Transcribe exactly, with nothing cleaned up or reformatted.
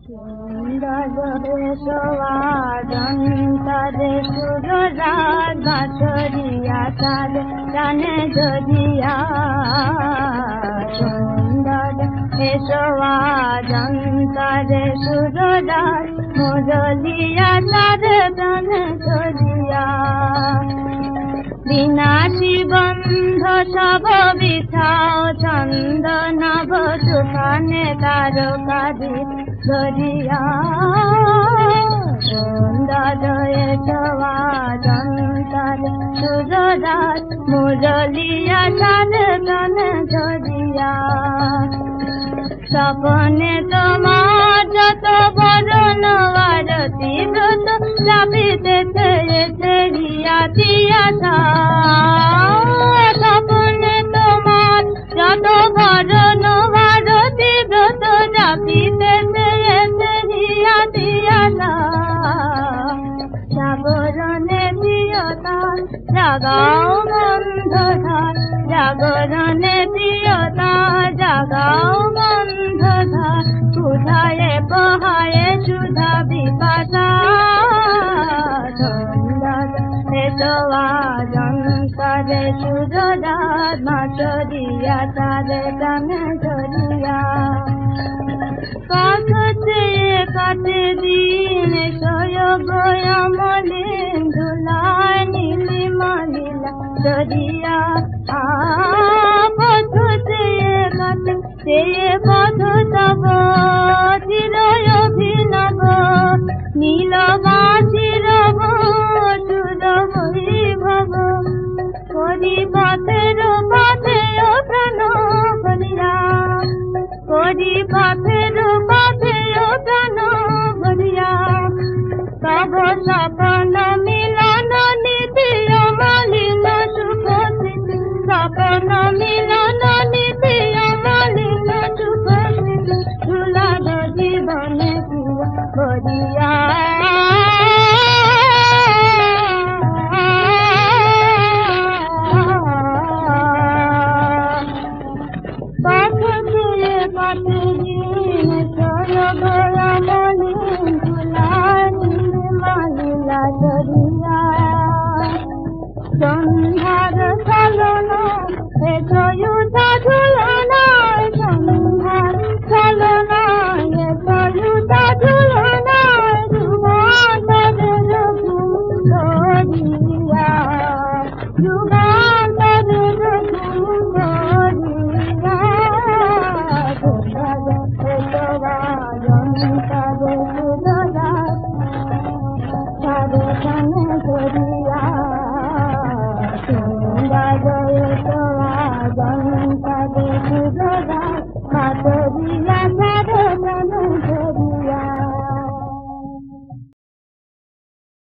তারে সুররাজ বাঁশরিয়া তারে জানে জরিয়া সুন্দর এসোয়া জন্তারে সুররাজ মুরলিয়া তারে জানে জরিয়া বিনাশী বন্ধ সব বিছাও ছন্দ নভ তুফানে তারকাদি ধরিয়া সুন্দর এসোয়া জন্তারে সুররাজ মুরলিয়া তারে জানে জরিয়া স্বপনে তোমার যত বরণ আরতি ব্রত চাপিতেছে রিয়া দিয়া স্বপনে তোমার যত বরণ আরতি ব্রত চাপিতেছে রিয়া দিয়া জাগরণে প্রিয়তা জাগাও বন্ধধার জাগরণে প্রিয়তা জাগাও বন্ধধার সুধায়ে পহায়ে সুধা বিপাশা হেতোয়া জন্তরে সুররাজ মাচরিয়া তারে টানে ধরিয়া কাছে কাটে দিন সয়গ আমলিন ধুলায় নীলিমা লীলা ধরিয়া পথ চেয়ে কাটে চেয়ে পথ তব চির অভিনব নীলবাসীর সুর বৈভব করি পথের পথে প্রাণ করিয়া করি পথের পথে প্রাণ করিয়া তব সপন মিলন নীতি অমলিন সুখ স্মৃতি সপন মিলন নীতি অমলিন সুখ স্মৃতি ধুলার জীবনে করিয়া সন্ধ্যার চলনা হে জয়ুতা ঝুলনা সন্ধ্যার চলনা হে জয়ুতা ঝুলনা যুগান্তরের সুন্দরিয়া যুগান্তরের সুন্দরিয়া হেতোয়া জন্তরে সুররাজ তারে জানে জরিয়া সুন্দর এসোয়া জন্তরে সুররাজ